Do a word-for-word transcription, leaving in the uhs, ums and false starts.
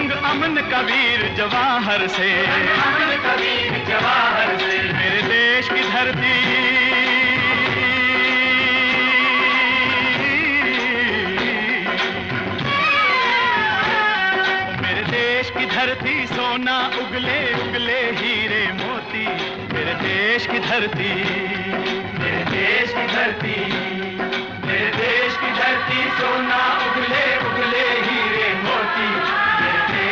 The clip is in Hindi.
रंग अमन कबीर जवाहर से, अमन कबीर जवाहर से। मेरे देश की धरती, मेरे देश की धरती सोना उगले उगले हीरे मोती, मेरे देश की धरती।